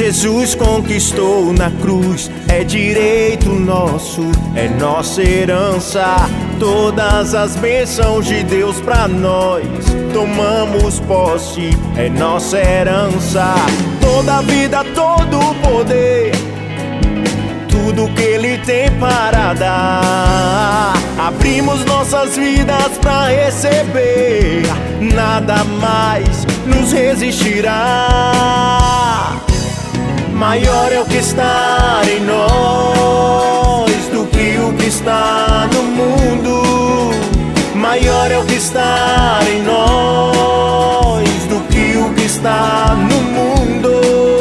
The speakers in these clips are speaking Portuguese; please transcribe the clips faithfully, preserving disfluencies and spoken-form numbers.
Jesus conquistou na cruz é direito nosso, é nossa herança. Todas as bênçãos de Deus pra nós tomamos posse, é nossa herança. Toda a vida, todo o poder, tudo que Ele tem para dar, abrimos nossas vidas pra receber. Nada mais nos resistirá. Maior é o que está em nós do que o que está no mundo. Maior é o que está em nós do que o que está no mundo.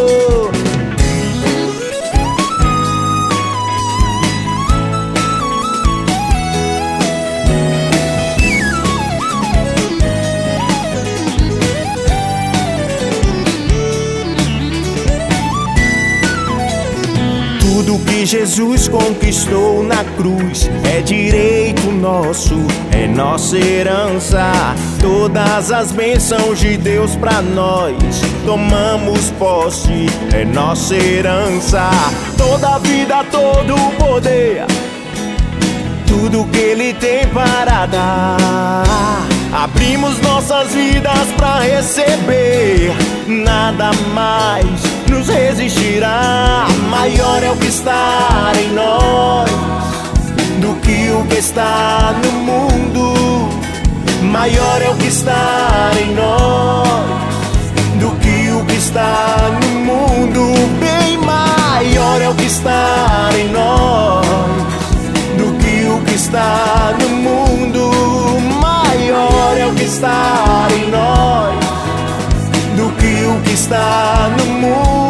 Tudo que Jesus conquistou na cruz é direito nosso, é nossa herança. Todas as bênçãos de Deus pra nós tomamos posse, é nossa herança. Toda a vida, todo o poder, tudo que Ele tem para dar, abrimos nossas vidas pra receber. Nada mais nos resistirá. Maior é o que está em nós do que o que está no mundo. Maior é o que está em nós do que o que está no mundo. Bem maior é o que está em nós do que o que está no mundo. Maior é o que está em nós do que o que está no mundo.